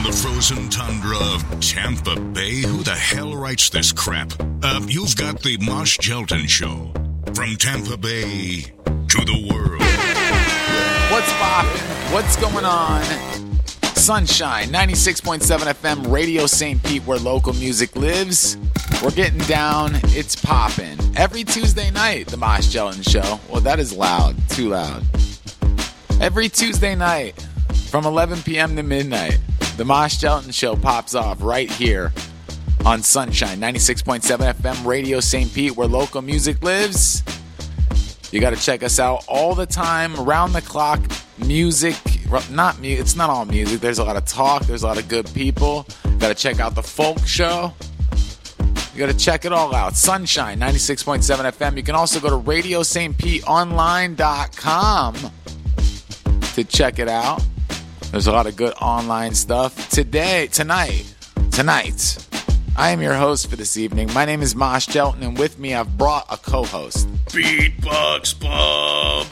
From the frozen tundra of Tampa Bay, who the hell writes this crap? You've got the Mosh Gelton Show. From Tampa Bay to the world. What's poppin'? What's going on? Sunshine, 96.7 FM, Radio St. Pete, where local music lives. We're getting down. It's poppin'. Every Tuesday night, the Mosh Gelton Show. Well, that is loud. Too loud. Every Tuesday night, from 11 p.m. to midnight, the Mosh Gelton Show pops off right here on Sunshine, 96.7 FM, Radio St. Pete, where local music lives. You got to check us out all the time, around the clock, music. It's not all music. There's a lot of talk. There's a lot of good people. You got to check out the folk show. You got to check it all out. Sunshine, 96.7 FM. You can also go to RadioStPeteOnline.com to check it out. There's a lot of good online stuff. Tonight, I am your host for this evening. My name is Mosh Gelton, and with me I've brought a co-host. Beatbox Bob.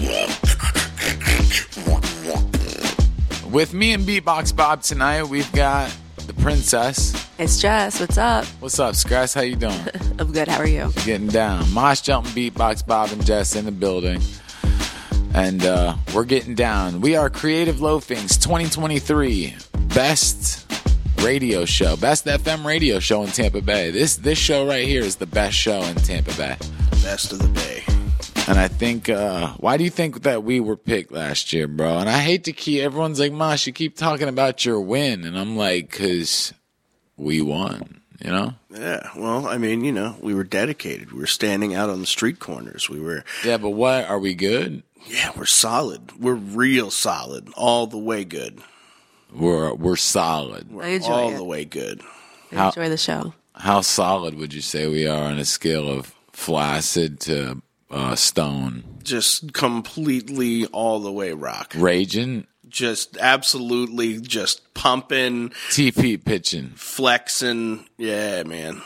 With me and Beatbox Bob tonight, we've got the princess. It's Jess. What's up? What's up, Scrass? How you doing? I'm good. How are you? Getting down. Mosh Gelton, Beatbox Bob, and Jess in the building. And we're getting down. We are Creative Loafing's 2023 best radio show, best FM radio show in Tampa Bay. This show right here is the best show in Tampa Bay. Best of the Bay. And I think, why do you think that we were picked last year, bro? And I hate to keep, everyone's like, Mosh, you keep talking about your win. And I'm like, because we won, you know? Yeah, well, I mean, you know, we were dedicated. We were standing out on the street corners. Yeah, but what, are we good? Yeah, we're solid. We're real solid. All the way good. We're solid. We're I enjoy all it. the way good. I enjoy the show. How solid would you say we are on a scale of flaccid to stone? Just completely all the way rock. Raging? Just absolutely just pumping. TP pitching. Flexing. Yeah, man.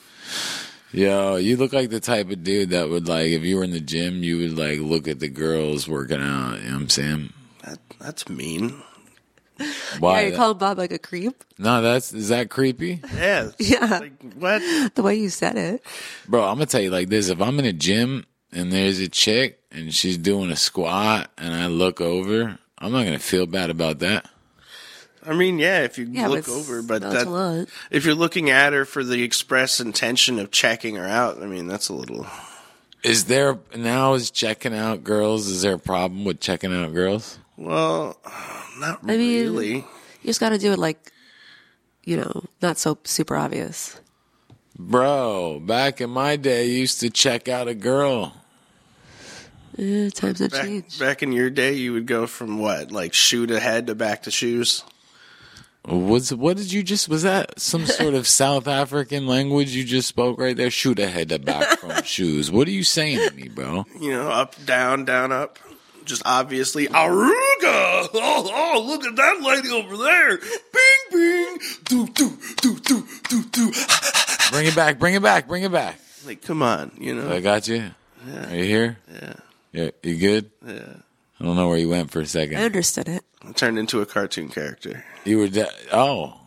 Yo, you look like the type of dude that would, like, if you were in the gym, you would, like, look at the girls working out. You know what I'm saying? That's mean. Why? Yeah, you call Bob like a creep? No, is that creepy? Yeah. Yeah. Like, what? The way you said it. Bro, I'm going to tell you like this. If I'm in a gym and there's a chick and she's doing a squat and I look over, I'm not going to feel bad about that. I mean, yeah, if you Yeah, look but over, but that's a lot. if you're looking at her for the express intention of checking her out, I mean, that's a little. Is checking out girls, is there a problem with checking out girls? Well, not I mean, really. you just got to do it like, you know, not so super obvious. Bro, back in my day, you used to check out a girl. Times have changed. Back in your day, you would go from what, like shoe to head to back to shoes? Was that some sort of South African language you just spoke right there? Shoot ahead to back from shoes. What are you saying to me, bro? You know, up, down, up. Just obviously, Aruga! Oh, look at that lady over there! Bing, bing! Do, do, do, do, do, do. Bring it back. Like, come on, you know? I got you. Yeah. Are you here? Yeah. You good? Yeah. I don't know where you went for a second. I understood it. I turned into a cartoon character. You were Yeah.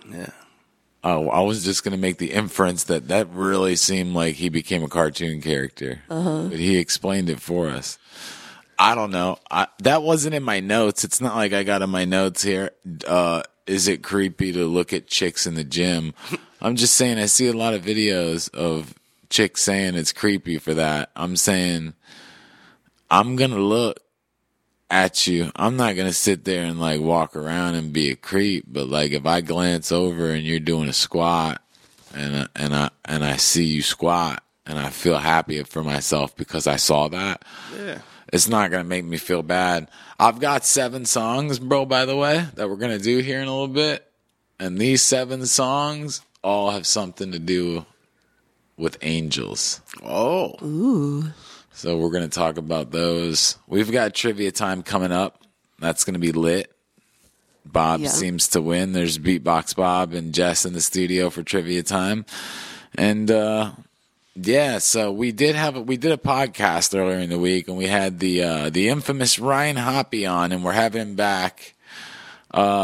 Oh, I was just going to make the inference that really seemed like he became a cartoon character. But he explained it for us. I don't know. That wasn't in my notes. It's not like I got in my notes here. Is it creepy to look at chicks in the gym? I'm just saying I see a lot of videos of chicks saying it's creepy for that. I'm saying I'm going to look at you. I'm not going to sit there and like walk around and be a creep, but like if I glance over and you're doing a squat and I see you squat and I feel happy for myself because I saw that. Yeah. It's not going to make me feel bad. I've got 7 songs, bro, by the way, that we're going to do here in a little bit. And these 7 songs all have something to do with angels. Oh. Ooh. So we're going to talk about those. We've got trivia time coming up. That's going to be lit. Bob seems to win. There's Beatbox Bob and Jess in the studio for trivia time. And, yeah, so we did a podcast earlier in the week, and we had the infamous Ryan Hoppy on, and we're having him back.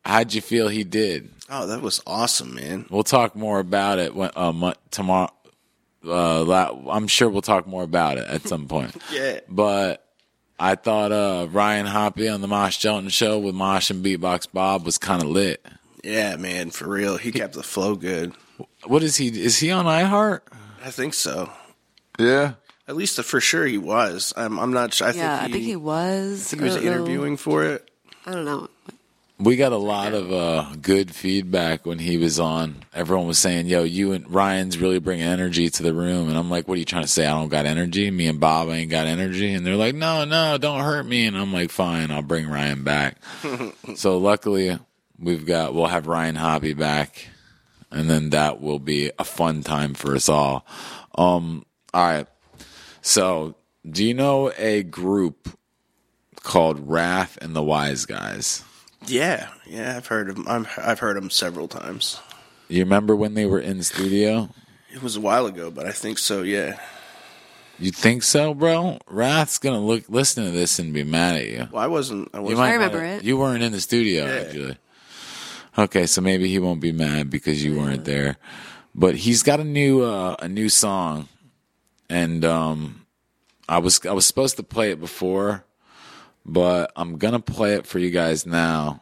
how'd you feel he did? Oh, that was awesome, man. We'll talk more about it tomorrow. I'm sure we'll talk more about it at some point. Yeah. But I thought Ryan Hoppe on the Mosh Gelton show with Mosh and Beatbox Bob was kind of lit. Yeah, man, for real. He kept the flow good. What is he? Is he on iHeart? I think so. Yeah. At least for sure he was. I'm not sure. I think he was. I think he was interviewing for it. I don't know. We got a lot of good feedback when he was on. Everyone was saying, yo, you and Ryan's really bringing energy to the room. And I'm like, what are you trying to say? I don't got energy? Me and Bob ain't got energy? And they're like, no, don't hurt me. And I'm like, fine, I'll bring Ryan back. So luckily, we'll have Ryan Hoppe back. And then that will be a fun time for us all. All right. So do you know a group called Wrath and the Wise Guys? Yeah, I've heard of them. I've heard them several times. You remember when they were in the studio? It was a while ago, but I think so. Yeah. You think so, bro? Wrath's gonna listen to this and be mad at you. Well, I wasn't. I remember it. You weren't in the studio, actually. Okay, so maybe he won't be mad because you weren't there. But he's got a new song, and I was supposed to play it before. But I'm going to play it for you guys now.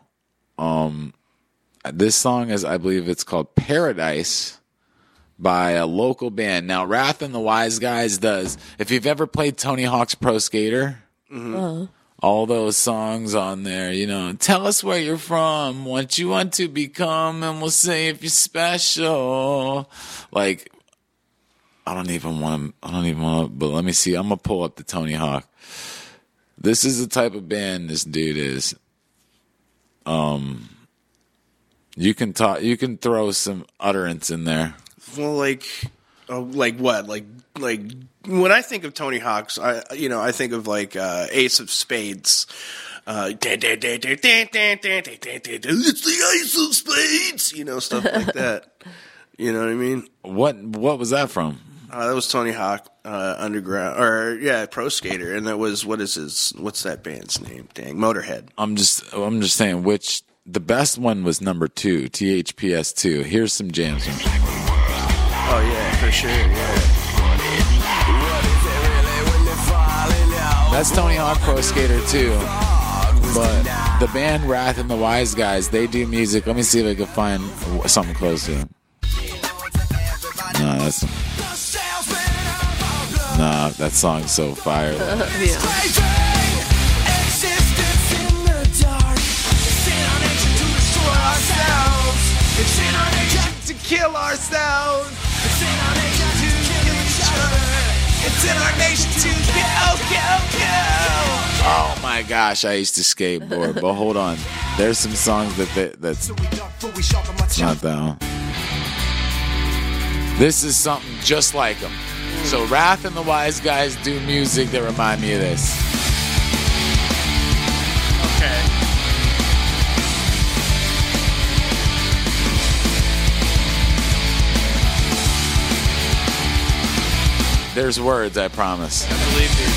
This song is, I believe it's called Paradise by a local band. Now, Wrath and the Wise Guys does. If you've ever played Tony Hawk's Pro Skater, all those songs on there, tell us where you're from, what you want to become, and we'll say if you're special. Like, I don't even want to, but let me see. I'm going to pull up the Tony Hawk. This is the type of band this dude is. You can throw some utterance in there. Well, like what? Like when I think of Tony Hawk's, I think of like Ace of Spades. It's the Ace of Spades, stuff like that. You know what I mean? What was that from? That was Tony Hawk, Underground, Pro Skater, and that was what's that band's name? Dang, Motorhead. I'm just saying the best one was number 2, THPS 2. Here's some jams. Oh yeah, for sure, yeah. That's Tony Hawk Pro Skater 2. But the band Wrath and the Wise Guys, they do music. Let me see if I can find something close to them. That song's so fire. To kill ourselves. It's in our nation to go. Oh my gosh, I used to skateboard, but hold on. There's some songs that's not that one. This is something just like them. So Wrath and the Wise Guys do music that remind me of this. Okay. There's words, I promise. I believe you.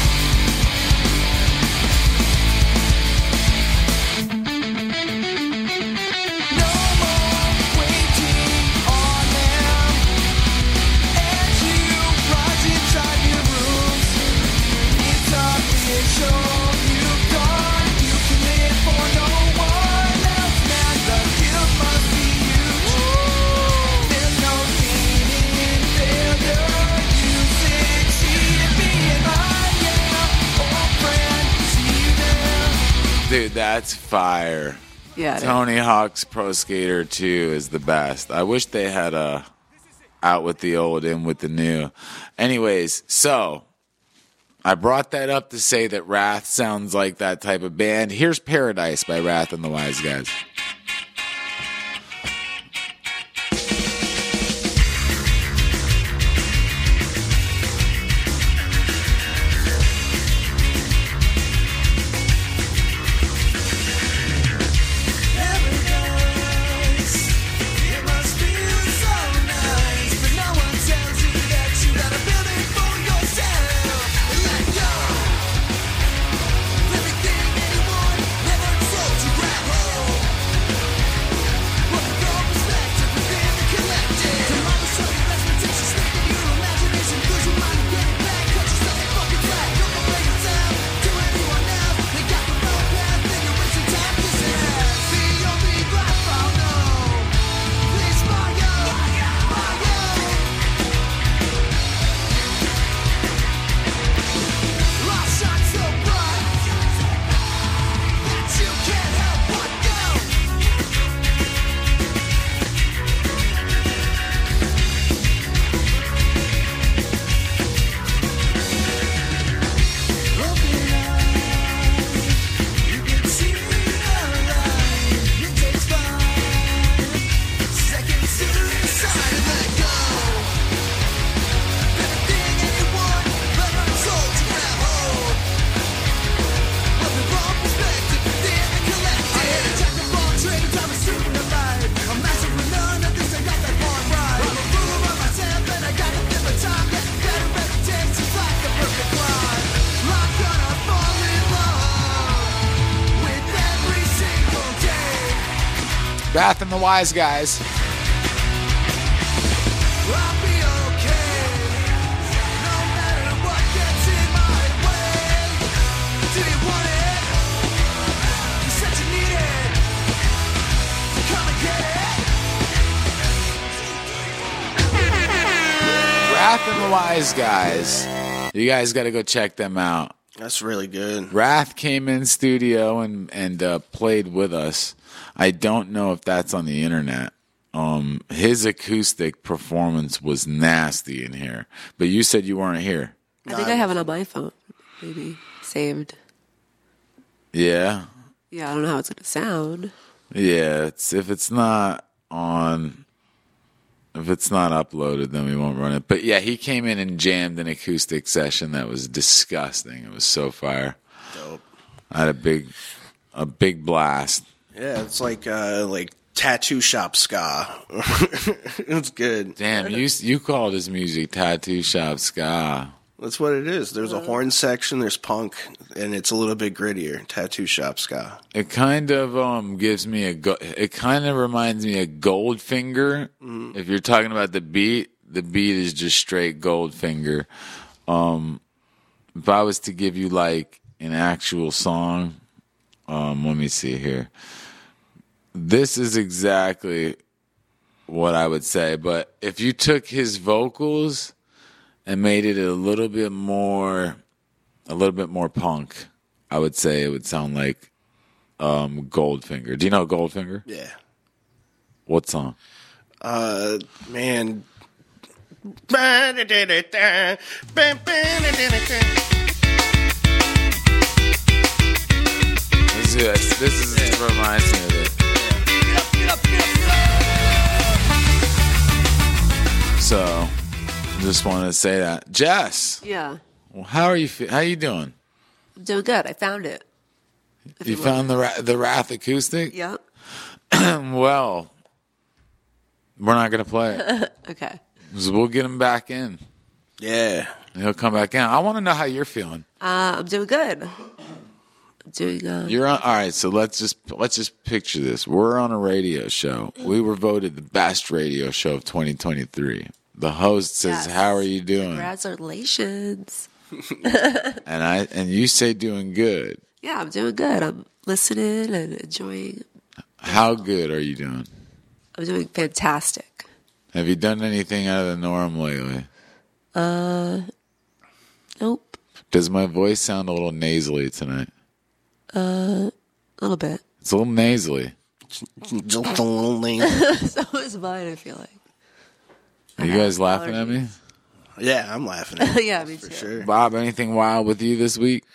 Dude, that's fire. Yeah. Tony Hawk's Pro Skater 2 is the best. I wish they had out with the old, in with the new. Anyways, so I brought that up to say that Wrath sounds like that type of band. Here's Paradise by Wrath and the Wise Guys. Bath and the Wise Guys. I'll be okay, no matter what gets in my way. Do you want it? You said you need it. Come and get it. Wrath and the Wise Guys. You guys got to go check them out. That's really good. Wrath came in studio and played with us. I don't know if that's on the internet. His acoustic performance was nasty in here. But you said you weren't here. I think I have it on my phone, maybe saved. Yeah. Yeah, I don't know how it's going to sound. Yeah, if it's not uploaded, then we won't run it. But yeah, he came in and jammed an acoustic session that was disgusting. It was so fire. Dope. I had a big blast. Yeah, it's like tattoo shop ska. It's good. Damn, you called his music tattoo shop ska. That's what it is. There's a horn section, there's punk, and it's a little bit grittier. Tattoo shop ska. It kind of gives me it kind of reminds me of Goldfinger. Mm-hmm. If you're talking about the beat is just straight Goldfinger. If I was to give you like an actual song, let me see here. This is exactly what I would say, but if you took his vocals and made it a little bit more punk, I would say it would sound like Goldfinger. Do you know Goldfinger? Yeah. What song? Man. This reminds me of it. So, just wanted to say that. Jess, Yeah. well, how are you? How you doing? I'm doing good. I found it. You found the Wrath acoustic? Yep. Well, we're not gonna play it. Okay. So we'll get him back in. Yeah. He'll come back in. I want to know how you're feeling. I'm doing good. I'm doing You're on. All right. So let's just picture this. We're on a radio show. We were voted the best radio show of 2023. The host says, Yes. "How are you doing?" Congratulations. And you say doing good. Yeah, I'm doing good. I'm listening and enjoying. How good are you doing? I'm doing fantastic. Have you done anything out of the norm lately? Nope. Does my voice sound a little nasally tonight? A little bit. It's a little nasally. Just a little name. So is mine, I feel like. Are you guys laughing at me? Yeah, I'm laughing at it. Yeah, me for too. sure. Bob, anything wild with you this week?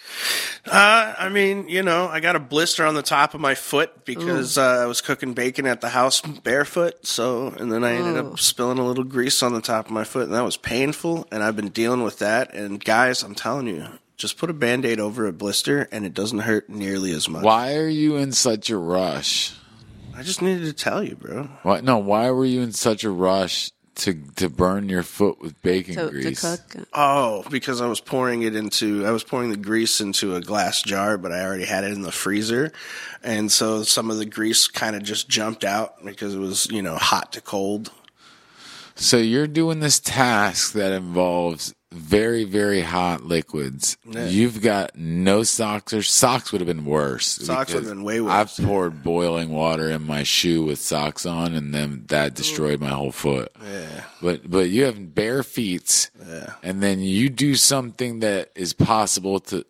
I mean, I got a blister on the top of my foot because I was cooking bacon at the house barefoot. And then I ended up spilling a little grease on the top of my foot, and that was painful. And I've been dealing with that. And guys, I'm telling you, just put a Band-Aid over a blister, and it doesn't hurt nearly as much. Why are you in such a rush? I just needed to tell you, bro. What? No, why were you in such a rush to burn your foot with bacon To grease? cook. Oh, because I was pouring the grease into a glass jar, but I already had it in the freezer. And so some of the grease kind of just jumped out because it was, hot to cold. So you're doing this task that involves very, very hot liquids. Yeah. You've got no socks, or socks would have been worse. Socks would have because been way worse. I've poured boiling water in my shoe with socks on, and then that destroyed my whole foot. Yeah. But you have bare feet, and then you do something that is possible to.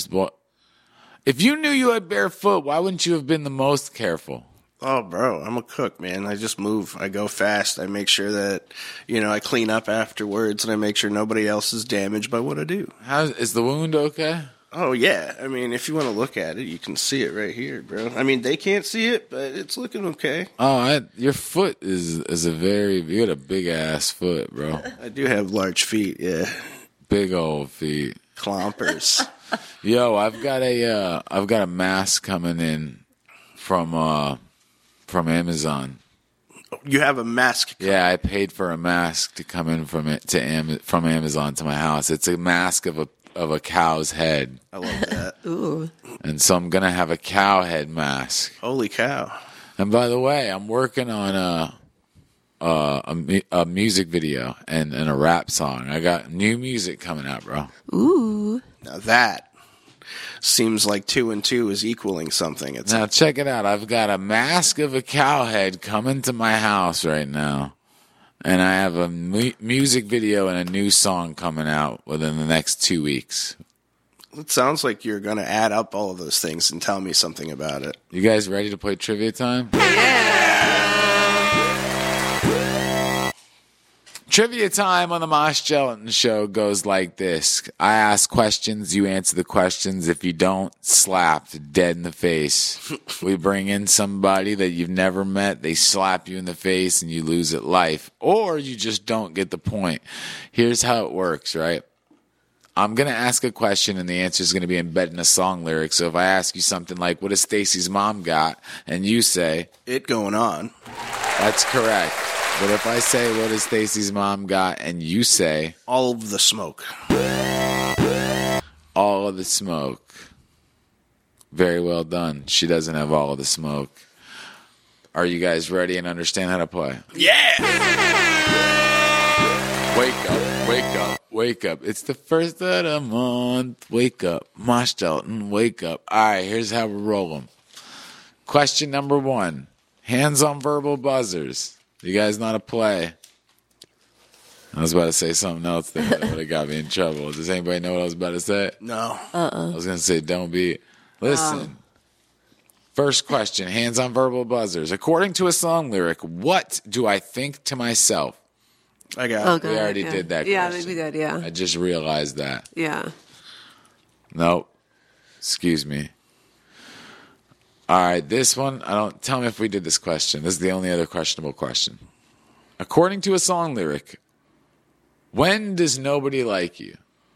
If you knew you had bare foot, why wouldn't you have been the most careful? Oh, bro, I'm a cook, man. I just move. I go fast. I make sure that, I clean up afterwards, and I make sure nobody else is damaged by what I do. Is the wound okay? Oh, yeah. I mean, if you want to look at it, you can see it right here, bro. I mean, they can't see it, but it's looking okay. Oh, your foot is you got a big ass foot, bro. I do have large feet, yeah. Big old feet. Clompers. Yo, I've got a mask coming in from Amazon. You have a mask. Yeah, I paid for a mask to come in from Amazon to my house. It's a mask of a cow's head. I love that. Ooh. And so I'm going to have a cow head mask. Holy cow. And by the way, I'm working on a music video and a rap song. I got new music coming out, bro. Ooh. Now that seems like 2 and 2 is equaling something. It's Now check it out. I've got a mask of a cow head coming to my house right now. And I have a music video and a new song coming out within the next 2 weeks. it sounds like you're going to add up all of those things and tell me something about it. You guys ready to play trivia time? Trivia time on the Mosh Gelatin Show goes like this. I ask questions, you answer the questions. If you don't, slapped dead in the face. We bring in somebody that you've never met. They slap you in the face and you lose at life. Or you just don't get the point. Here's how it works, right? I'm going to ask a question and the answer is going to be embedded in a song lyric. So if I ask you something like, what has Stacy's mom got? And you say, It Going On. That's correct. But if I say, what has Stacy's mom got? And you say, All of the Smoke. all of the smoke. Very well done. She doesn't have all of the smoke. Are you guys ready and understand how to play? Yeah! Wake up, wake up, wake up. It's the first of the month. Wake up. Mosh Gelatin, wake up. All right, here's how we roll them. Question number 1. Hands on verbal buzzers. You guys know how to play? I was about to say something else there that would have got me in trouble. Does anybody know what I was about to say? No. I was going to say, don't be. Listen. First question, hands on verbal buzzers. According to a song lyric, what do I think to myself? I got Oh, it. God, We already yeah. did that Yeah, question. we did, yeah. I just realized that. Yeah. Nope. Excuse me. All right, this one, tell me if we did this question. This is the only other questionable question. According to a song lyric, when does nobody like you?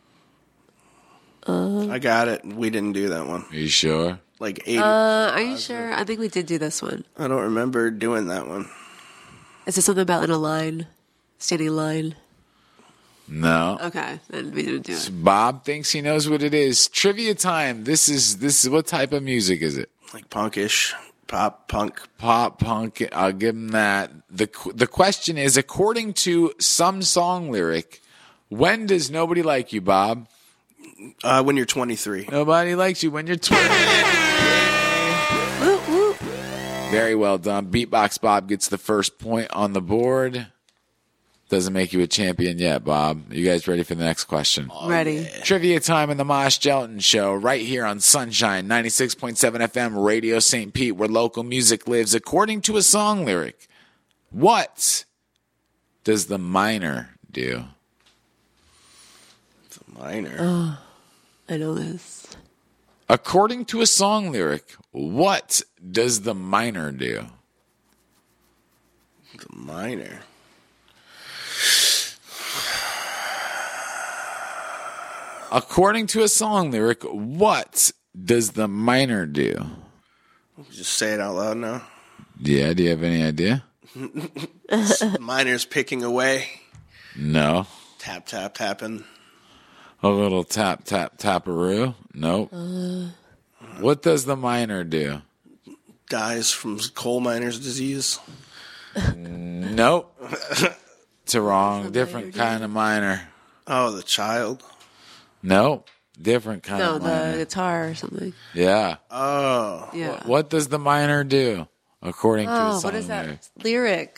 I got it. We didn't do that one. Are you sure? Like 80. Are you sure? I think we did do this one. I don't remember doing that one. Is it something about in a line? Standing in line? No. Okay, then we didn't do it. Bob thinks he knows what it is. Trivia time. This is what type of music is it? Like punkish, pop, punk. Pop punk. I'll give him that. The question is, according to some song lyric, when does nobody like you, Bob? When you're 23. Nobody likes you when you're 20. Very well done. Beatbox Bob gets the first point on the board. Doesn't make you a champion yet, Bob. You guys ready for the next question? Ready. Trivia time in the Mosh Gelatin Show right here on Sunshine 96.7 FM Radio St. Pete, where local music lives. According to a song lyric, what does the miner do? The minor. I know this. According to a song lyric, what does the miner do? The minor. According to a song lyric, what does the miner do? Just say it out loud now. Yeah, do you have any idea? The miner's picking away. No. Tap, tap, tapping. A little tap, tap, taparoo? Nope. What does the miner do? Dies from coal miner's disease. Nope. It's a wrong. Different kind of miner. Oh, the child. Nope. Different kind No, of the miner. guitar or something. Yeah. Oh. Yeah. What does the miner do? According to a Oh, song what is lyric. that lyric?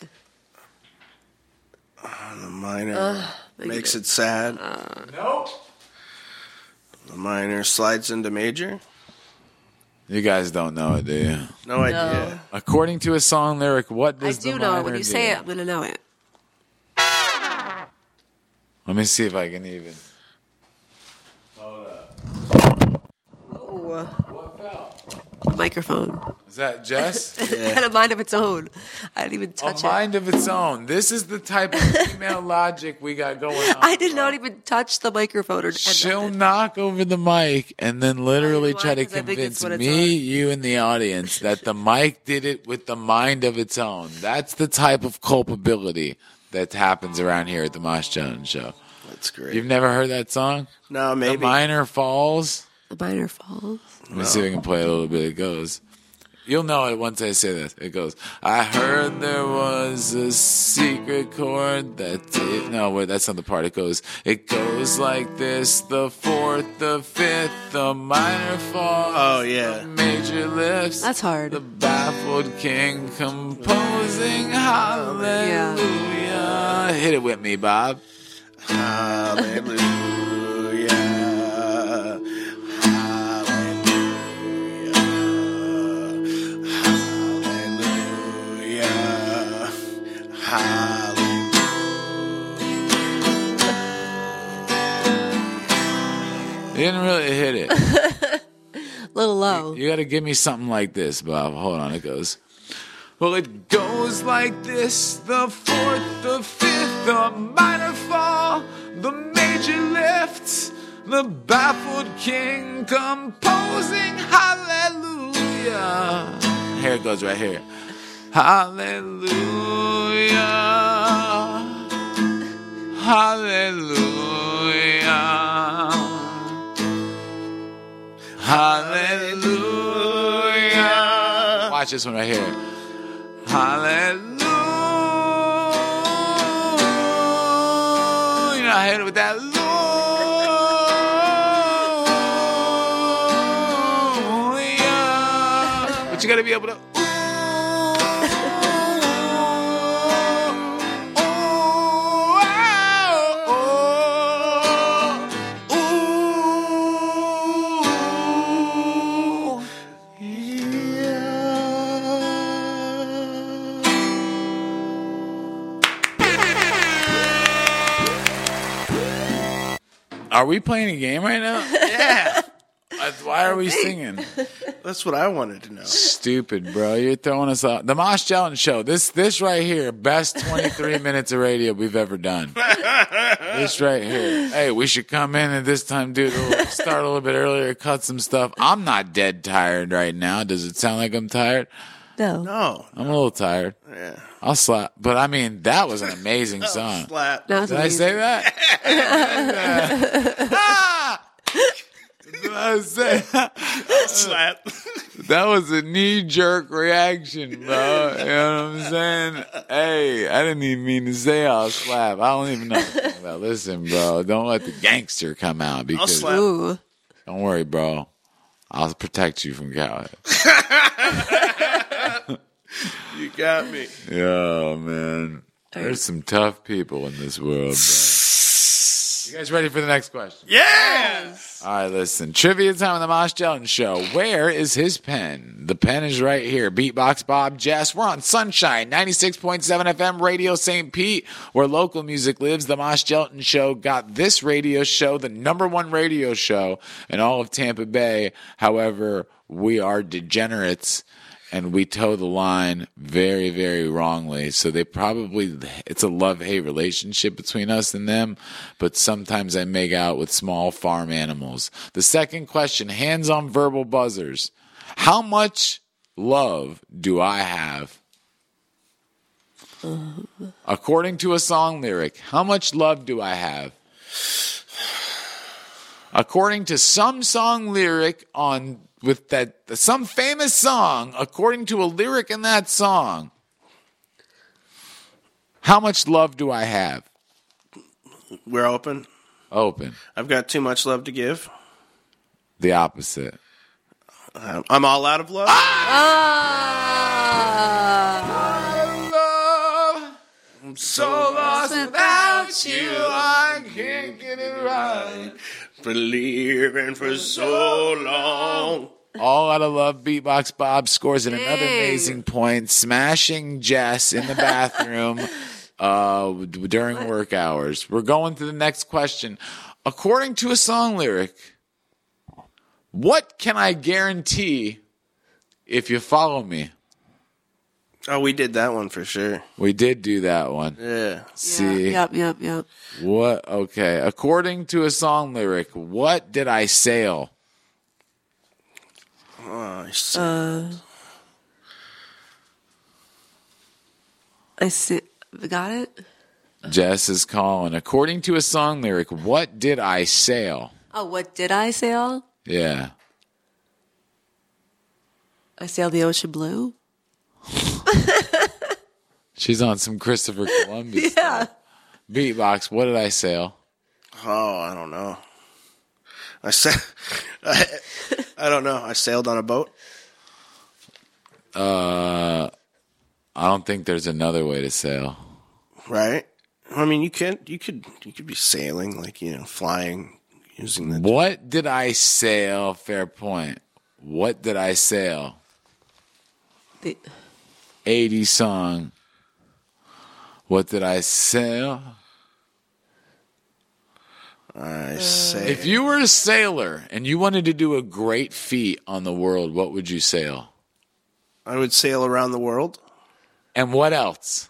The miner makes it sad. Nope. The miner slides into major. You guys don't know it, do you? No idea. According to a song lyric, what I does the do miner know it. When you do? say it, I'm going to know it. Let me see if I can even. Oh, What fell? microphone. Is that Jess? It had a mind of its own. I didn't even touch A it. mind of its own. This is the type of female logic we got going on. I did not even touch the microphone. Or She'll nothing. knock over the mic and then literally Why? try to 'Cause I think it's convince what it's me, on. you, and the audience that the mic did it with the mind of its own. That's the type of culpability that happens around here at the Mosh Gelatin Show. That's great. You've never heard that song? No, The maybe. Miner Falls? The minor falls. Let me see if I can play a little bit. It goes, You'll know it once I say this. It goes, I heard there was a secret chord that... No, wait, that's not the part. It goes like this, the fourth, the fifth, the minor fall. Oh, yeah. The major lifts. That's hard. The baffled king composing hallelujah. Hit it with me, Bob. Hallelujah. You didn't really hit it. A little low. You got to give me something like this, Bob. Hold on. It goes. Well, it goes like this. The fourth, the fifth, the minor fall, the major lifts, the baffled king composing hallelujah. Here it goes right here. Hallelujah. Hallelujah. Hallelujah. Watch this one right here. Hallelujah. You know, I hit it with that. Hallelujah. But you got to be able to. Are we playing a game right now? Yeah. Why are we singing? That's what I wanted to know. Stupid, bro. You're throwing us off. The Mosh Gelatin Show. This right here, best 23 minutes of radio we've ever done. This right here. Hey, we should come in at this time, dude. Start a little bit earlier, cut some stuff. I'm not dead tired right now. Does it sound like I'm tired? No. No. I'm a little tired. Yeah. I'll slap. But I mean, that was an amazing song. Slap. That was Did I say that? Did I say Slap. that was a knee-jerk reaction, bro. You know what I'm saying? Hey, I didn't even mean to say I'll slap. I don't even know what I'm talking about. Listen, bro, don't let the gangster come out I'll because slap. Ooh. don't worry, bro. I'll protect you from Cowhead. You got me. Yeah, man. There's some tough people in this world, bro. You guys ready for the next question? Yes. All right, listen. Trivia time on the Mosh Gelatin Show. Where is his pen? The pen is right here. Beatbox Bob Jess. We're on Sunshine, 96.7 FM, Radio St. Pete, where local music lives. The Mosh Gelatin Show got this radio show, the #1 radio show in all of Tampa Bay. However, we are degenerates. And we toe the line very, very wrongly. So it's a love-hate relationship between us and them. But sometimes I make out with small farm animals. The second question, hands on verbal buzzers. How much love do I have? According to a song lyric, how much love do I have? According to some song lyric some famous song, according to a lyric in that song, how much love do I have? We're open. Open. I've got too much love to give. The opposite. I'm all out of love. I'm so lost without you. I can't get it right. Believing for so long. All out of love. Beatbox Bob scores at another amazing point, smashing Jess in the bathroom during work hours. We're going to the next question. According to a song lyric, what can I guarantee if you follow me? Oh, we did that one for sure. We did do that one. Yeah. See? Yep. What? Okay. According to a song lyric, what did I sail? Oh, I see. Got it? Jess is calling. According to a song lyric, what did I sail? Oh, what did I say all? Yeah. I sail the ocean blue. She's on some Christopher Columbus. Yeah. stuff. Beatbox, what did I sail? Oh, I don't know. I don't know. I sailed on a boat. I don't think there's another way to sail. Right. I mean, you could be sailing, like, flying using the. What did I sail? Fair point. What did I sail? The, 80s song. What did I sail? I say. If you were a sailor and you wanted to do a great feat on the world, what would you sail? I would sail around the world. And what else?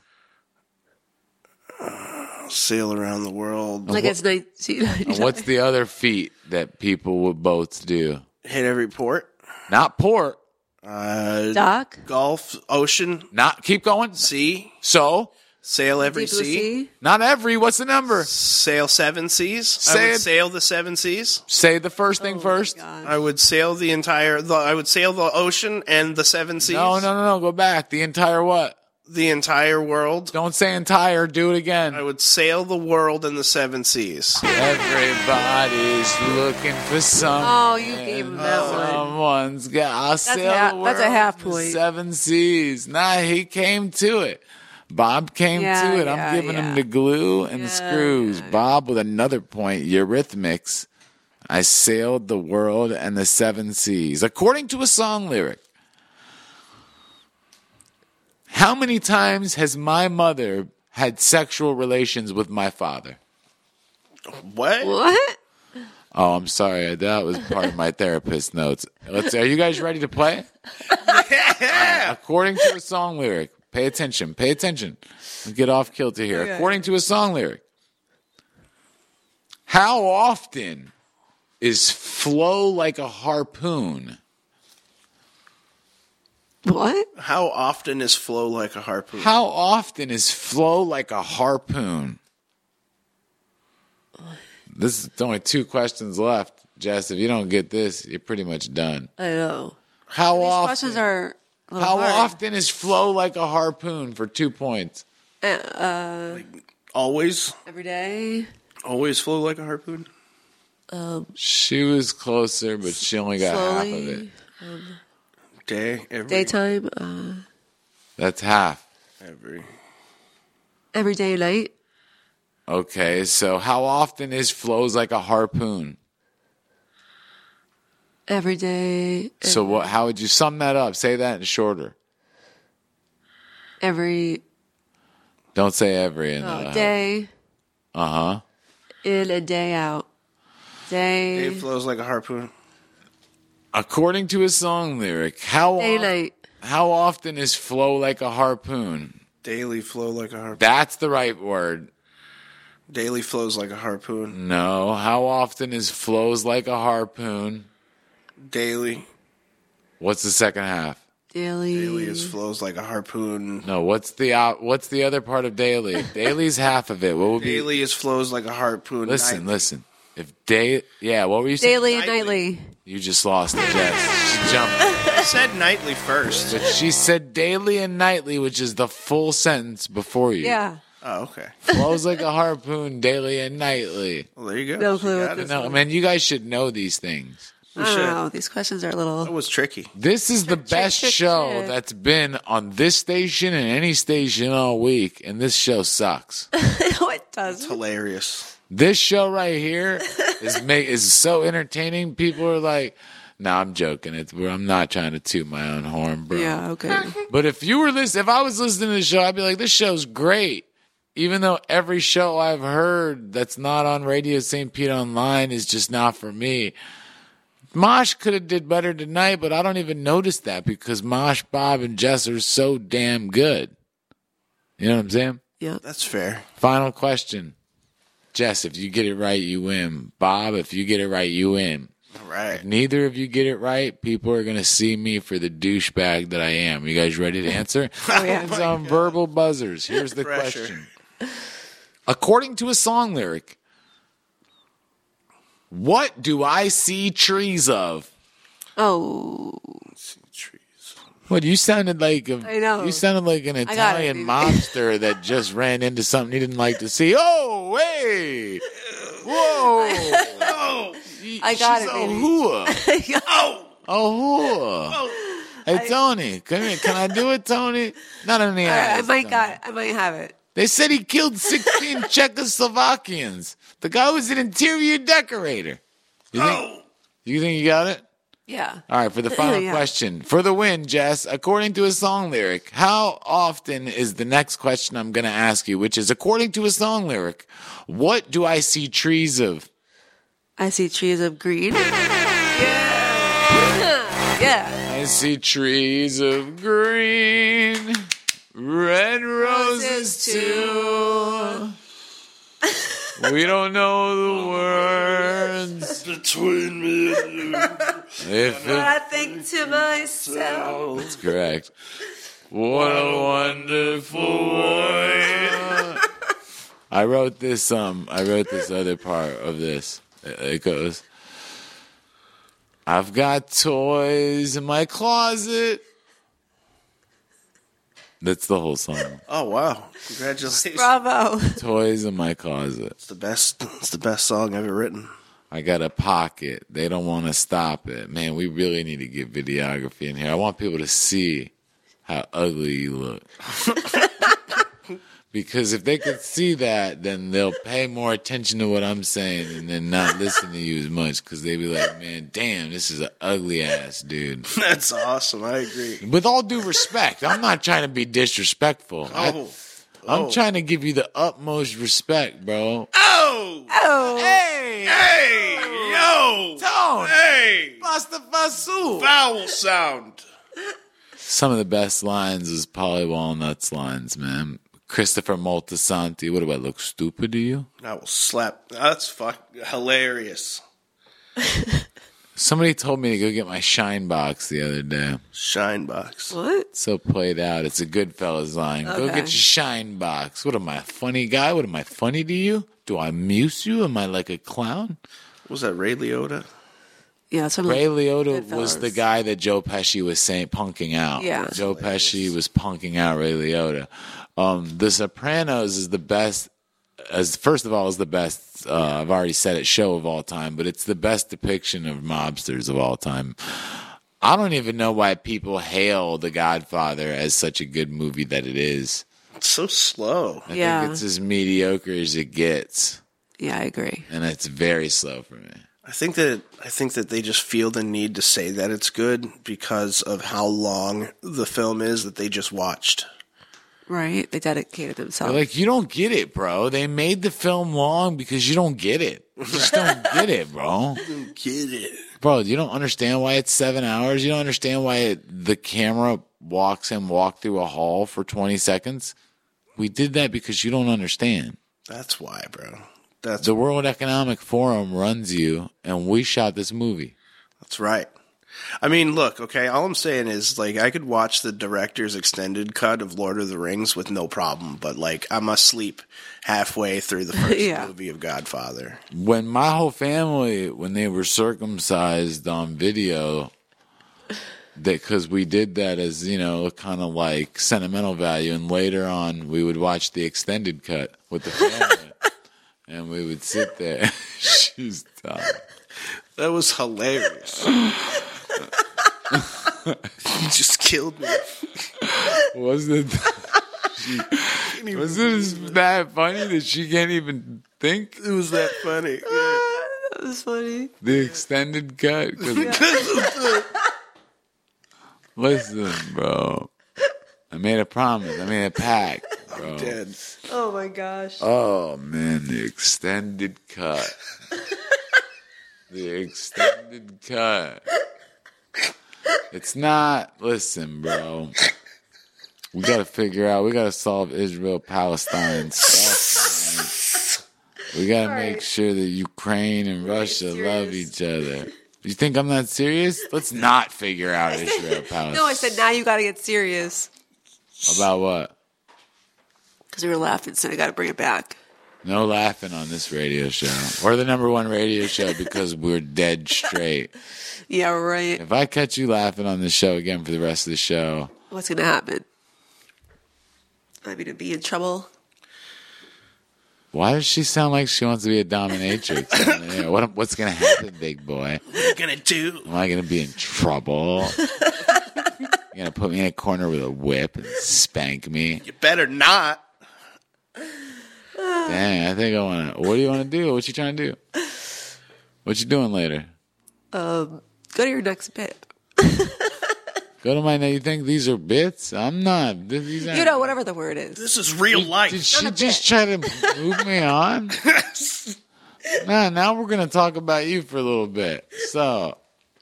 Sail around the world. like it's 1999. And what's the other feat that people with boats do? Hit every port. Not port. Dock? Gulf, ocean, Not keep going. sea. So Sail every Deep blue sea. not every. What's the number? Sail 7 seas. I Say would it. sail the 7 seas. Say the first thing first. I would sail the I would sail the ocean and the 7 seas. No. Go back. The entire what? The entire world. Don't say entire. Do it again. I would sail the world in the 7 seas. Everybody's looking for something. Oh, you gave him that one. Someone's got. I'll sail the that's a world half in the point. 7 seas. Nah, he came to it. Bob came Yeah, to it. I'm yeah, giving him yeah. the glue and the screws. Bob with another point. Eurythmics. I sailed the world and the 7 seas. According to a song lyric. How many times has my mother had sexual relations with my father? What? What? Oh, I'm sorry. That was part of my therapist notes. Are you guys ready to play? Yeah. According to a song lyric, pay attention. Pay attention. Get off kilter here. Okay. According to a song lyric, how often is flow like a harpoon? What? How often is flow like a harpoon? How often is flow like a harpoon? This is only 2 questions left, Jess. If you don't get this, you're pretty much done. I know. How These often? questions are a little How hard. often is flow like a harpoon for 2 points? Always Every day. flow like a harpoon? She was closer, but she only got half of it. Slowly. Day, every Daytime. That's half. Every day and night. Okay, so how often is flows like a harpoon? Every day. So what? How would you sum that up? Say that in shorter. Every Don't say every. In day Uh-huh. in and day out. Day Day flows like a harpoon. According to a song lyric, how night. often is flow like a harpoon? Daily flow like a harpoon. That's the right word. Daily flows like a harpoon. No. How often is flows like a harpoon? Daily. What's the second half? Daily. Daily is flows like a harpoon. No. What's the other part of daily? Daily's half of it. What would be? Daily is flows like a harpoon. Listen. If what were you saying? Daily and nightly. You just lost it, Jess. She jumped. I said nightly first. But she said daily and nightly, which is the full sentence before you. Yeah. Oh, okay. Flows like a harpoon, daily and nightly. Well, there you go. No clue She what got this it. No, man, you guys should know these things. I don't know. These questions are a That little. was tricky. This is the best trick, show trick. that's been on this station and any station all week, and this show sucks. No, it It's doesn't. hilarious. This show right here is so entertaining. People are like, "Nah, I'm joking. I'm not trying to toot my own horn, bro." Yeah. Okay. But if I was listening to the show, I'd be like, "This show's great." Even though every show I've heard that's not on Radio St. Pete Online is just not for me. Mosh could have did better tonight, but I don't even notice that because Mosh, Bob, and Jess are so damn good. You know what I'm saying? Yeah. That's fair. Final question. Jess, if you get it right, you win. Bob, if you get it right, you win. All right. Neither of you get it right, people are going to see me for the douchebag that I am. You guys ready to answer? Oh, yeah. It's on verbal buzzers. Here's the Pressure. question. According to a song lyric, what do I see trees of? Oh. Trees. What, you sounded like I know. You sounded like an got it, Italian dude. mobster that just ran into something he didn't like to see. Oh, hey! Whoa! Oh, I got She's it, a baby. hooah. oh, A hooah. Hey, Tony, come here. Can I do it, Tony? Not in the I eyes. might Tony. I might have it. They said he killed 16 Czechoslovakians. The guy was an interior decorator. You think you got it? Yeah. All right, for the final Yeah. question. For the win, Jess, according to a song lyric, how often is the next question I'm going to ask you, which is, according to a song lyric, what do I see trees of? I see trees of green. Yeah. I see trees of green, red roses too. We don't know the words. between me and you. If But it, I think to myself. that's correct. What a wonderful world. I wrote this other part of this. It goes, I've got toys in my closet. That's the whole song. Oh wow! Congratulations! Bravo. Toys in my closet. It's the best. It's the best song ever written. I got a pocket. They don't want to stop it. Man, we really need to get videography in here. I want people to see how ugly you look. Because if they could see that, then they'll pay more attention to what I'm saying and then not listen to you as much. Because they'd be like, man, damn, this is an ugly ass dude. That's awesome. I agree. With all due respect, I'm not trying to be disrespectful. I'm trying to give you the utmost respect, bro. Oh! Oh. Hey! Hey! Yo! Tone! Hey! Pasta fasu! Vowel sound. Some of the best lines is Polly Walnut's lines, man. Christopher Moltisanti, what do I look stupid to you? I will slap. That's hilarious. Somebody told me to go get my Shine box the other day. Shine box. What? So played out. It's a Goodfellas line. Go Okay. get your Shine box. What am I, a funny guy? What am I, funny to you? Do I amuse you? Am I like a clown? Was that Ray Liotta? Yeah, that's from Ray Liotta Goodfellas. was the guy that Joe Pesci was saying punking out. Yeah. Joe Pesci was punking out Ray Liotta. The Sopranos is the best. First of all, is the best. I've already said it. Show of all time, but it's the best depiction of mobsters of all time. I don't even know why people hail The Godfather as such a good movie that it is. It's so slow. I Yeah. think it's as mediocre as it gets, Yeah, I agree. and it's very slow for me. I think that they just feel the need to say that it's good because of how long the film is that they just watched. Right? They dedicated themselves. Like, you don't get it, bro. They made the film long because you don't get it. You just don't get it, bro. Get it? Bro, you don't understand why it's 7 hours. You don't understand why the camera walks him walk through a hall for 20 seconds. We did that because you don't understand. That's why, bro. That's The World Economic Forum runs you, and we shot this movie. That's right. I mean, look, okay, all I'm saying is, like, I could watch the director's extended cut of Lord of the Rings with no problem, but, like, I'm asleep halfway through the first Yeah. movie of Godfather. When my whole family, when they were circumcised on video, because we did that as, you know, kind of like sentimental value, and later on we would watch the extended cut with the family, and we would sit there. She's done. That was hilarious. You just killed me. Wasn't it that funny that she can't even think? It was that funny. Yeah. That was funny. The extended cut? 'Cause- Listen, bro. I made a promise. I made a pact, bro. Dead. Oh my gosh. Oh, man, the extended cut. The extended cut. It's not, listen, bro. We got to figure out, we got to solve Israel-Palestine stuff, man. We got to make sure that Ukraine and Russia love each other. You think I'm not serious? Let's not figure out Israel-Palestine. No, I said now you got to get serious. About what? Because we were laughing, so I got to bring it back. No laughing on this radio show. We're the number one radio show because we're dead straight. Yeah, right. If I catch you laughing on this show again for the rest of the show, What's going to happen? I mean, to be in trouble. why does she sound like she wants to be a dominatrix? What's going to happen, big boy? What are you gonna do? Am I going to be in trouble? You're going to put me in a corner with a whip and spank me? You better not. Dang, I think I want to. What do you want to do? What you trying to do? What you doing later? Go to your next bit. Go to my. You think these are bits? I'm not. These aren't. You know, whatever the word is. This is real Did life. she just try to move me on? Nah, now we're going to talk about you for a little bit. So,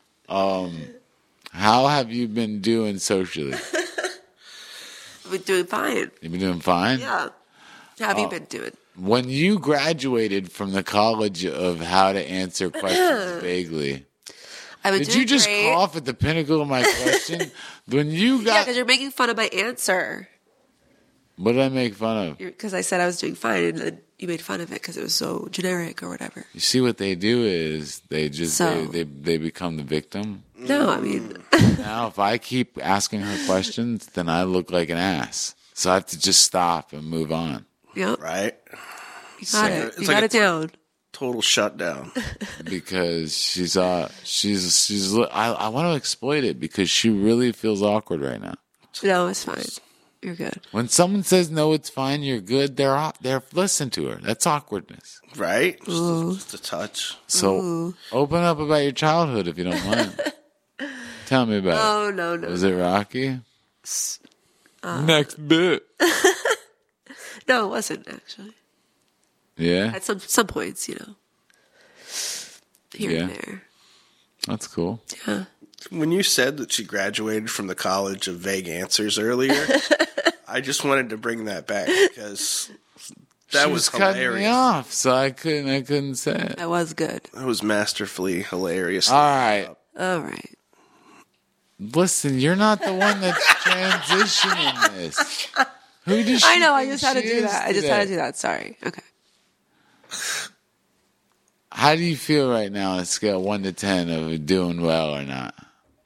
how have you been doing socially? We're doing fine. You been doing fine? Yeah. How have you been doing? When you graduated from the College of How to Answer Questions Vaguely, I've been did doing you just great. cough at the pinnacle of my question? When you Yeah, got... because you're making fun of my answer. What did I make fun of? Because I said I was doing fine, and then you made fun of it because it was so generic or whatever. You see what they do is they just So- they become the victim. No, I mean, Now, if I keep asking her questions, then I look like an ass. So I have to just stop and move on. yep, Right? you got it. it's You like got a- it down. Total shutdown. Because she's I want to exploit it because she really feels awkward right now. No, it's fine. You're good. When someone says no, it's fine, you're good, they're listen to her. That's awkwardness. Right? Just a touch. So open up about your childhood if you don't mind. Tell me about Oh, it. no. Was it rocky? Next bit. No, it wasn't, actually. Yeah, At some points, you know. Here and Yeah. there. that's cool. Yeah. When you said that she graduated from the College of Vague Answers earlier, I just wanted to bring that back because that She was cutting me hilarious. off, so I couldn't say it. That was good. That was masterfully hilarious. All right. All right. Listen, you're not the one that's transitioning this. Who does she I know, I think just had to she do is that. I just had to today? do that. Sorry. Okay. How do you feel right now on a scale of 1 to 10 of doing well or not?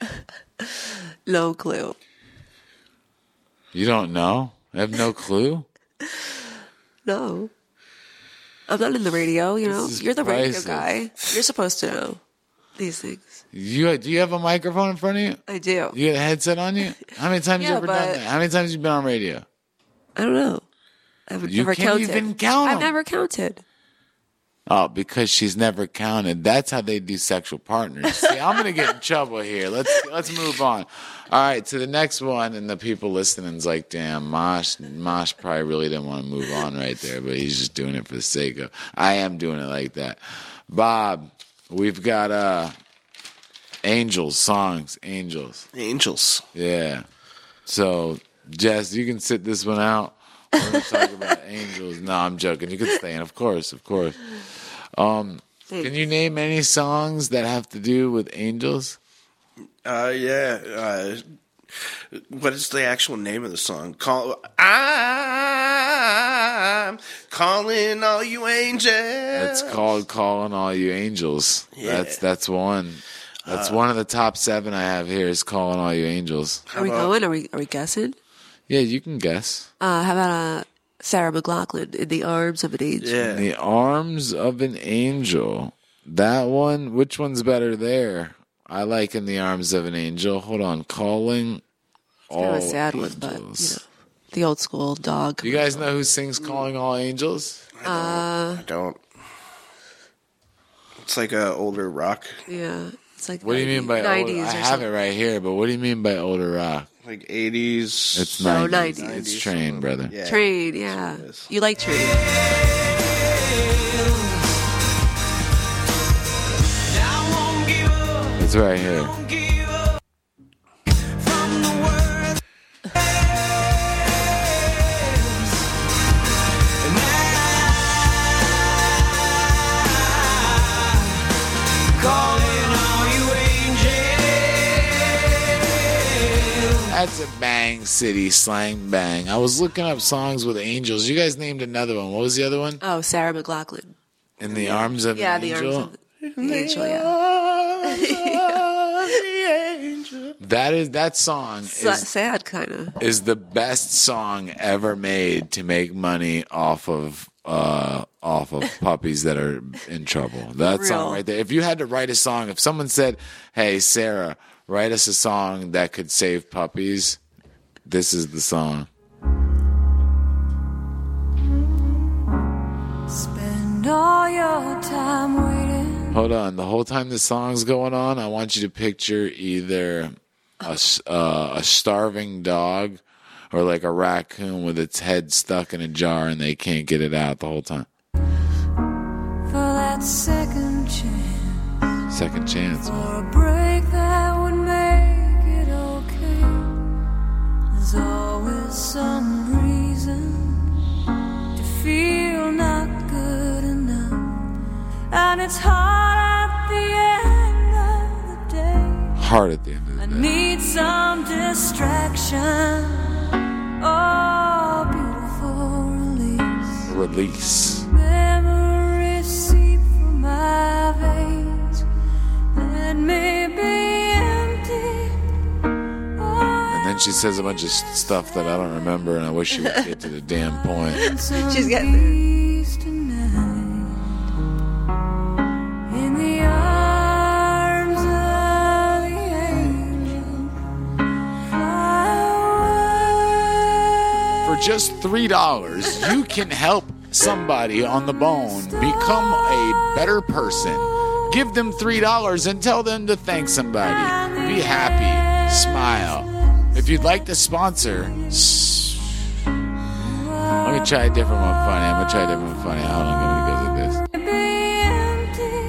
No clue. You don't know? You have no clue? No. I'm not in the radio, you know. This is You're the radio priceless. guy. You're supposed to know these things. Do you have a microphone in front of you? I do. You got a headset on you? How many times you Yeah, ever done but- that? How many times you been on radio? I don't know. I've You never can't counted. even count I've 'em. never counted. Oh, because she's never counted. That's how they do sexual partners. See, I'm gonna get in trouble here. Let's move on. All right, to the next one, and the people listening's like, damn, Mosh probably really didn't want to move on right there, but he's just doing it for the sake of. I am doing it like that. Bob, we've got Angels songs, Angels. Angels. Yeah. So, Jess, you can sit this one out. We're going to talk about Angels. No, I'm joking. You can stay in, of course. Can you name any songs that have to do with angels? Yeah. What is the actual name of the song? I'm calling all you angels. It's called "Calling All You Angels." Yeah. That's one. That's one of the top 7 I have here. Is "Calling All You Angels." Are we going? Are we guessing? Yeah, you can guess. How about Sarah McLachlan, In the Arms of an Angel? Yeah. In the Arms of an Angel. That one. Which one's better there? I like "In the Arms of an Angel." Hold on, "Calling All Kind of a sad one, but Angels." you know, the old school dog. You guys know who sings "Calling All Angels"? I don't. It's like a older rock, Yeah, it's like What do you mean by 90s older? or I have something. it right here, but what do you mean by older rock? like 80s. It's No, 90s. 90s. It's Train, brother. Yeah. Train? Yeah, it is. you like Train? It's right here. That's a bang city slang bang. I was looking up songs with angels. You guys named another one. What was the other one? Oh, Sarah McLachlan. In the Arms of Yeah, an the Angel. arms of the angel. Yeah. That song Sad, kind of. is the best song ever made to make money off of puppies that are in trouble. That song Real. right there. If you had to write a song, if someone said, "Hey, Sarah, write us a song that could save puppies," this is the song. Spend all your time waiting. Hold on. The whole time the song's going on, I want you to picture either a starving dog or like a raccoon with its head stuck in a jar and they can't get it out the whole time. For that second chance. Second chance. For a break that would make it okay. There's always some reason to feel not good enough. And it's hard at the end of the day. Hard at the end of the I day. need some distraction. Oh, beautiful release. Release. Memories seep from my veins. Let me be empty. And then she says a bunch of stuff that I don't remember, and I wish she would get to the damn point. She's getting there. In the arms of the angel, fly away. For just $3, you can help somebody on the bone become a better person. Give them $3 and tell them to thank somebody. Be happy. Smile. If you'd like to sponsor, let me try a different one funny. I'm going to try a different one funny. Hold on, I'm going to go with this. Be empty.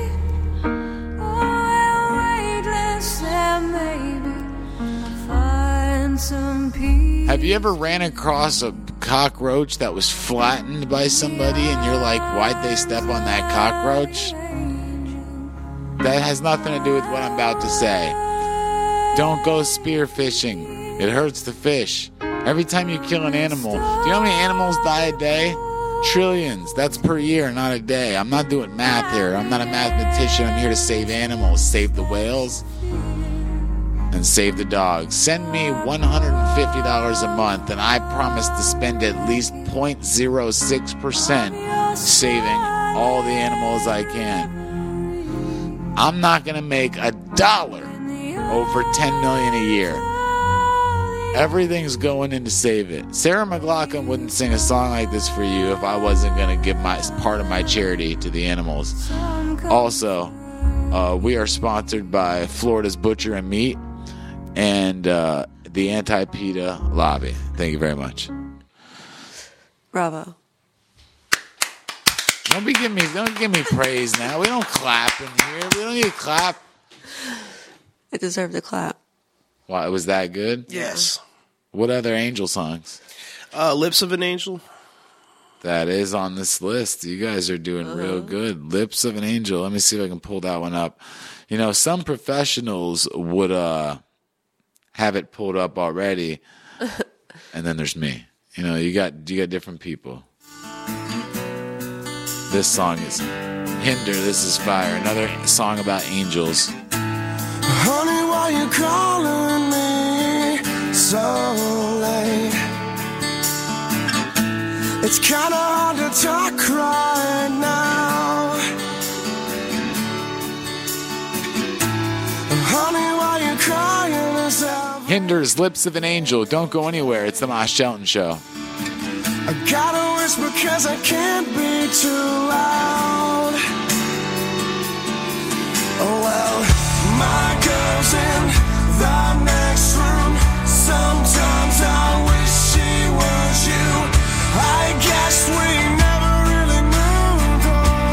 Oh, weightless, and maybe I'll find some peace. Have you ever ran across a cockroach that was flattened by somebody and you're like, why'd they step on that cockroach? That has nothing to do with what I'm about to say. Don't go spear fishing. It hurts the fish. Every time you kill an animal, do you know how many animals die a day? Trillions. That's per year, not a day. I'm not doing math here. I'm not a mathematician. I'm here to save animals. Save the whales and save the dogs. Send me $150 a month, and I promise to spend at least 0.06% saving all the animals I can. I'm not going to make $1 over $10 million a year. Everything's going in to save it. Sarah McLachlan wouldn't sing a song like this for you if I wasn't going to give my part of my charity to the animals. Also, we are sponsored by Florida's Butcher and Meat and the Anti-PETA Lobby. Thank you very much. Bravo. Don't give me praise now. We don't clap in here. We don't need to clap. I deserve the clap. Why, was that good? Yes. What other angel songs? Lips of an Angel. That is on this list. You guys are doing real good. Lips of an Angel. Let me see if I can pull that one up. You know, some professionals would have it pulled up already, and then there's me. You know, you got different people. This song is Hinder. This is Fire. Another song about angels. Honey, why you calling me so late? It's kinda hard to talk right now. Honey, why you crying yourself? Hinder's Lips of an Angel. Don't go anywhere. It's the Mosh Shelton Show. I gotta whisper cause I can't be too loud. Oh well, my girl's in the next room. Sometimes I wish she was you. I guess we never really moved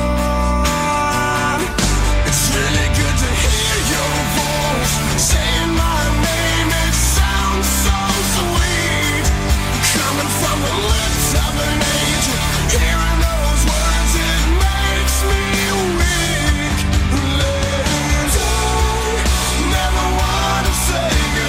on. It's really good to hear your voice saying my name. It sounds so sweet, coming from the lips of an angel. Hearing those words, it makes me weak. Never want to say goodbye.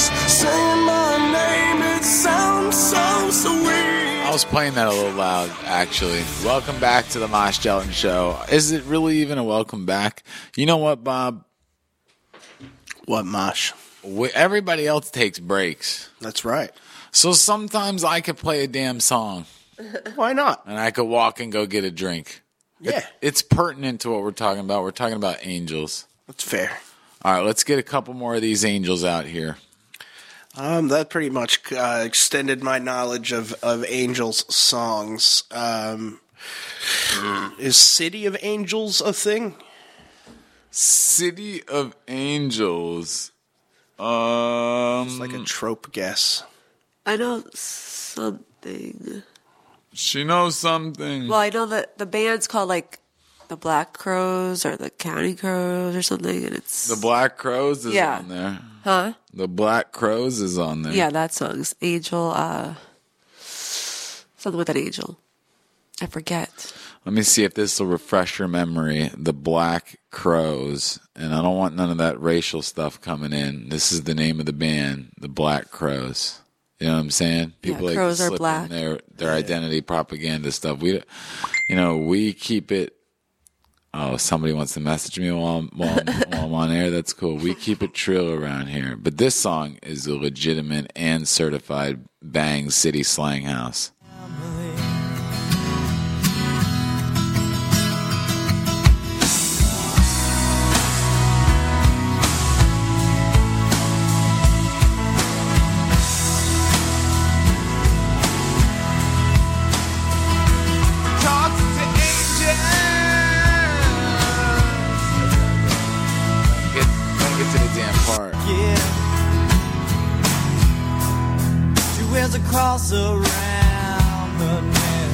saying my name, it sounds so sweet. I was playing that a little loud, actually. Welcome back to the Mosh Gelatin Show. Is it really even a welcome back? You know what, Bob? What, Mosh? Everybody else takes breaks. That's right. So sometimes I could play a damn song. Why not? And I could walk and go get a drink. Yeah. It's pertinent to what we're talking about. We're talking about angels. That's fair. All right, let's get a couple more of these angels out here. That pretty much extended my knowledge of Angels songs. Is City of Angels a thing? City of Angels. It's like a trope guess. I know something. She knows something. Well, I know that the band's called like the Black Crows or the County Crows or something, and it's The Black Crows is on there. Huh? The Black Crows is on there. Yeah, that song's Angel. Something with an angel. I forget. Let me see if this will refresh your memory. The Black Crows. And I don't want none of that racial stuff coming in. This is the name of the band, the Black Crows. You know what I'm saying? People like crows to are slip black. in their identity propaganda stuff. We keep it. Oh, somebody wants to message me while I'm on air. That's cool. We keep it trill around here. But this song is a legitimate and certified Bang City slang house. Across around her neck.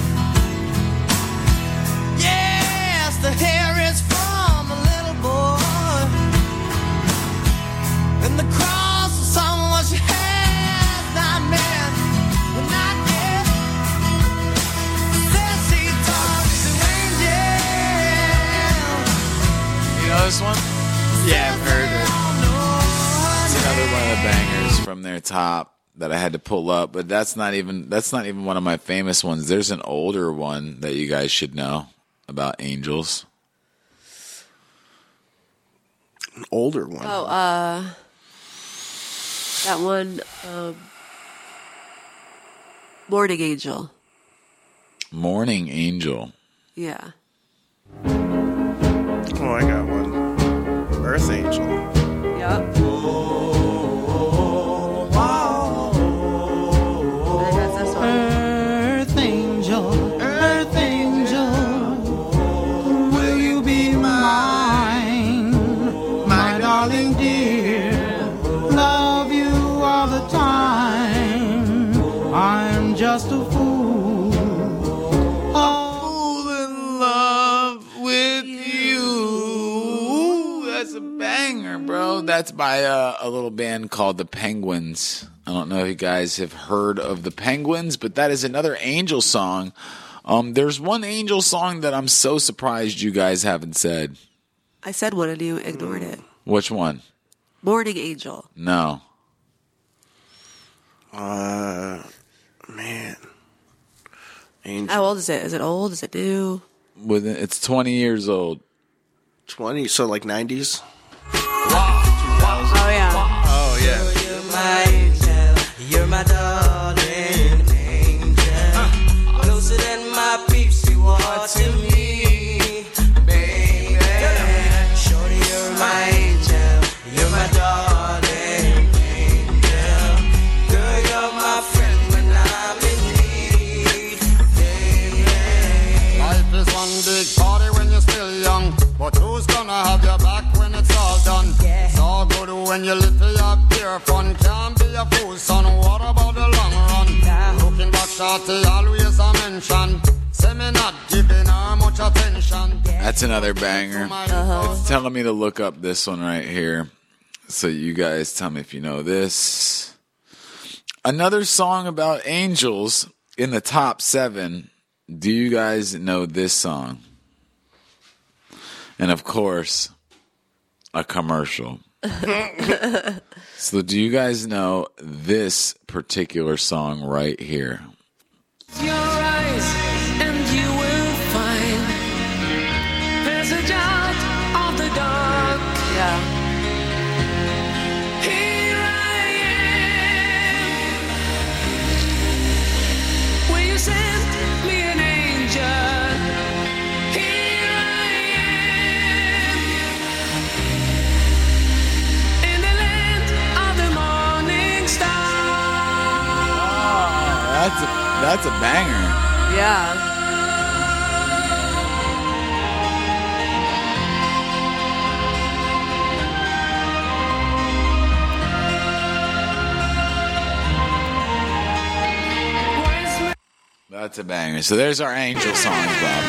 Yes, the hair is from a little boy, and the cross of someone she has not met, but not yet. Says she talks to angels. You know this one? Yeah, I've heard it. It's another one of the bangers from their top that I had to pull up, but that's not even one of my famous ones. There's an older one that you guys should know about angels. An older one. Oh, that one, Morning Angel. Morning Angel. Yeah. Oh, I got one. Earth Angel. Yep. Earth Angel, will you be mine, my darling dear? Love you all the time. I'm just a fool. Fool in love with you. That's a banger, bro. That's by a little band called the Penguins. I don't know if you guys have heard of the Penguins, but that is another Angel song. There's one Angel song that I'm so surprised you guys haven't said. I said one and you ignored it. Which one? Morning Angel. No. Man. Angel. How old is it? Is it old? Is it new? It's 20 years old. 20, so like 90s? Oh, yeah. Oh, yeah. You're my angel, you're my darling angel. Closer than my peeps, you are to me, baby. Shorty, you're my angel, you're my darling angel. Girl, you're my friend when I'm in need, baby. Life is one big party when you're still young, but who's gonna have your back when it's all done? It's all good when you live for your pure fun. Can't be a fool, son. What about the long run? Looking back, shorty, always a mention. Say me not giving her much attention. That's another banger. It's telling me to look up this one right here. So you guys tell me if you know this. Another song about angels in the top 7. Do you guys know this song? And of course, a commercial. So do you guys know this particular song right here? Your eyes, and you will find passage out of the dark. Yeah. Here I am. Will you send me an angel? Here I am. In the land of the morning star. That's a banger. Yeah. That's a banger. So there's our Angel songs, Bob.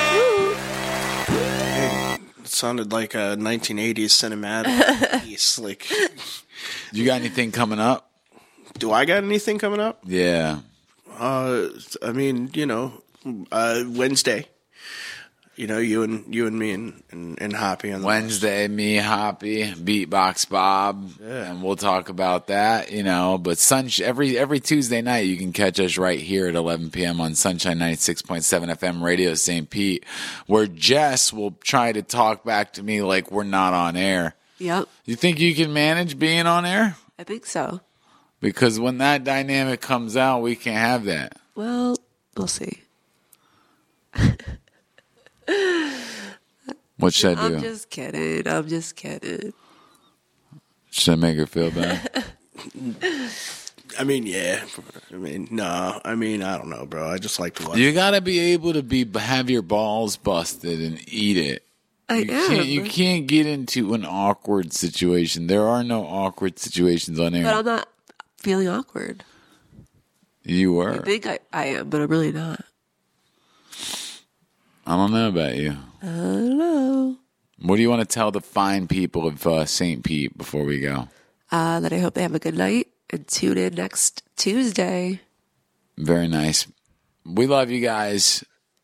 It sounded like a 1980s cinematic piece. Like, You got anything coming up? do I got anything coming up? Yeah. I mean, Wednesday. You and me and Hoppy on the Wednesday, me, Hoppy, Beatbox Bob, and we'll talk about that, But every Tuesday night, you can catch us right here at 11 p.m. on Sunshine 96.7 FM Radio St. Pete, where Jess will try to talk back to me like we're not on air. Yep. You think you can manage being on air? I think so. Because when that dynamic comes out, we can't have that. Well, we'll see. What should I do? I'm just kidding. Should I make her feel bad? I mean, yeah. No. I don't know, bro. I just like to watch. You gotta be able to have your balls busted and eat it. You can't get into an awkward situation. There are no awkward situations on air. But I'm not feeling awkward. You were. I think I am, but I'm really not. I don't know about you. I don't know. What do you want to tell the fine people of St. Pete before we go? That I hope they have a good night and tune in next Tuesday. Very nice. We love you guys.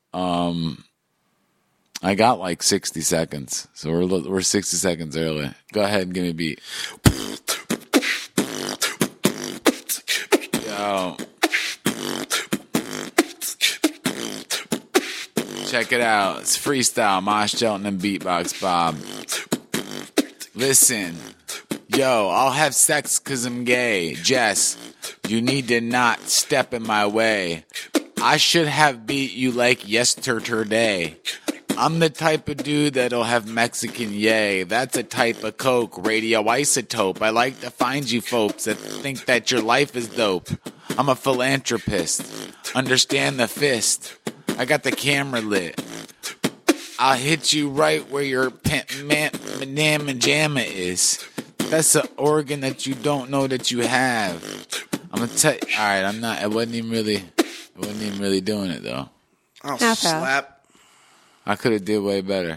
I got like 60 seconds, so we're 60 seconds early. Go ahead and give me a beat. Yo. Check it out. It's freestyle, Mosh Shelton and Beatbox Bob. Listen. Yo, I'll have sex 'cause I'm gay. Jess, you need to not step in my way. I should have beat you like yesterday. I'm the type of dude that'll have Mexican yay. That's a type of coke, radioisotope. I like to find you folks that think that your life is dope. I'm a philanthropist. Understand the fist. I got the camera lit. I'll hit you right where your madam jamma is. That's an organ that you don't know that you have. I'm gonna tell you. All right, I'm not. I wasn't even really doing it though. I'll Half-half. slap. I could have did way better.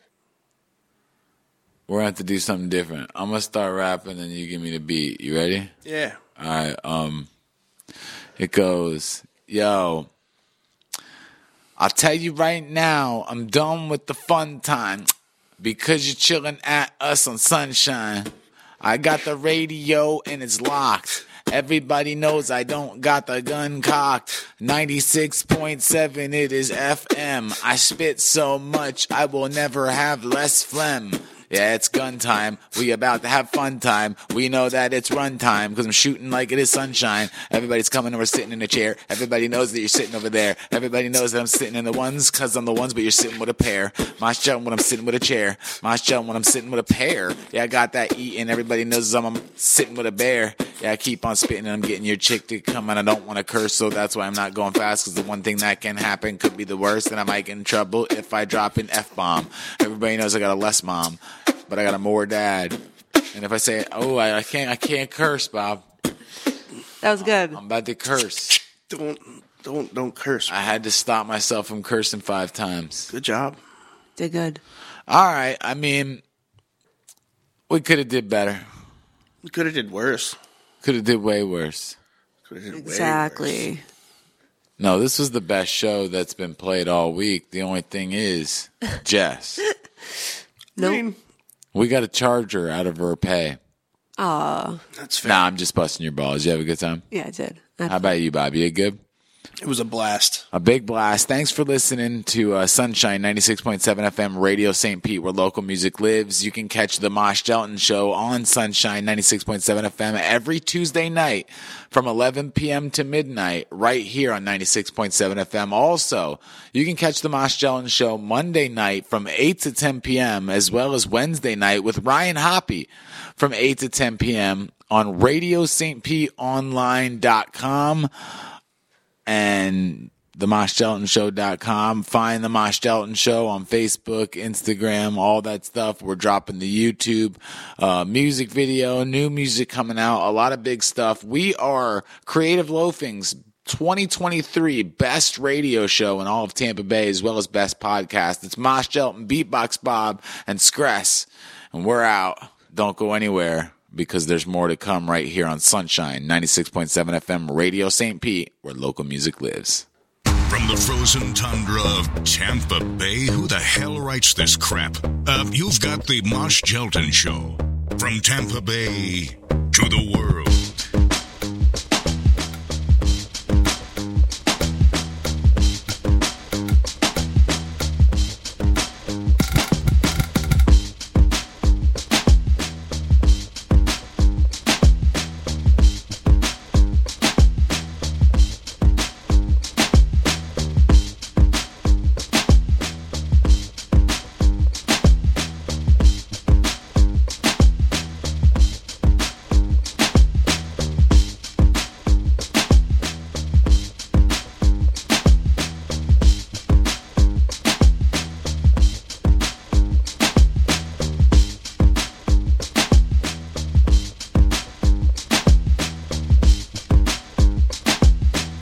We're gonna have to do something different. I'm gonna start rapping and you give me the beat. You ready? Yeah. All right. It goes, yo. I'll tell you right now, I'm done with the fun time because you're chilling at us on Sunshine. I got the radio and it's locked. Everybody knows I don't got the gun cocked. 96.7, it is FM. I spit so much, I will never have less phlegm. Yeah, it's gun time. We about to have fun time. We know that it's run time because I'm shooting like it is sunshine. Everybody's coming and we're sitting in a chair. Everybody knows that you're sitting over there. Everybody knows that I'm sitting in the ones because I'm the ones, but you're sitting with a pair. Mosh Shelton when I'm sitting with a chair. Mosh Shelton when I'm sitting with a pair. Yeah, I got that eating. Everybody knows I'm sitting with a bear. Yeah, I keep on spitting and I'm getting your chick to come and I don't want to curse, so that's why I'm not going fast because the one thing that can happen could be the worst and I might get in trouble if I drop an F-bomb. Everybody knows I got a less mom, but I got a more dad. And if I say, oh, I can't curse, Bob. That was good. I'm about to curse. Don't curse. I had to stop myself from cursing 5 times. Good job. Did good. All right. I mean, we could have did better. We could have did worse. Could have did way worse. Could have did way worse. Exactly. No, this was the best show that's been played all week. The only thing is, Jess. Nope. I mean, We got a charger out of her pay. Oh, That's fair. Nah, I'm just busting your balls. You have a good time? yeah, I did. How about you, Bobby? You good? It was a blast. A big blast. Thanks for listening to Sunshine 96.7 FM Radio St. Pete, where local music lives. You can catch the Mosh Gelton Show on Sunshine 96.7 FM every Tuesday night from 11 p.m. to midnight right here on 96.7 FM. Also, you can catch the Mosh Gelton Show Monday night from 8 to 10 p.m. as well as Wednesday night with Ryan Hoppy from 8 to 10 p.m. on RadioSt.PeteOnline.com. and themoshgeltonshow.com. Find the Mosh Gelton Show on Facebook, Instagram, all that stuff. We're dropping the YouTube music video, new music coming out, a lot of big stuff. We are Creative Loafing's 2023 best radio show in all of Tampa Bay, as well as best podcast. It's Mosh Gelton, Beatbox Bob, and Scress, and we're out. Don't go anywhere, because there's more to come right here on Sunshine 96.7 FM Radio St. Pete, where local music lives. From the frozen tundra of Tampa Bay, who the hell writes this crap? You've got the Mosh Gelton Show. From Tampa Bay to the world.